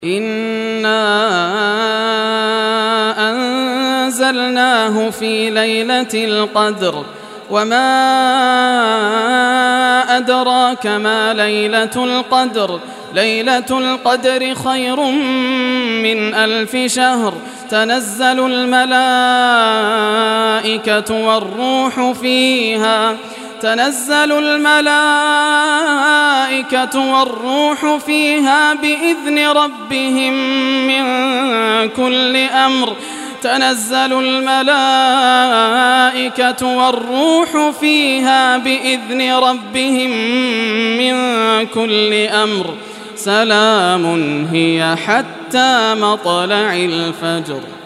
إنا أنزلناه في ليلة القدر وما أدراك ما ليلة القدر ليلة القدر خير من 1000 شهر تنزل الملائكة والروح فيها بإذن ربهم من كل أمر سلام هي حتى مطلع الفجر.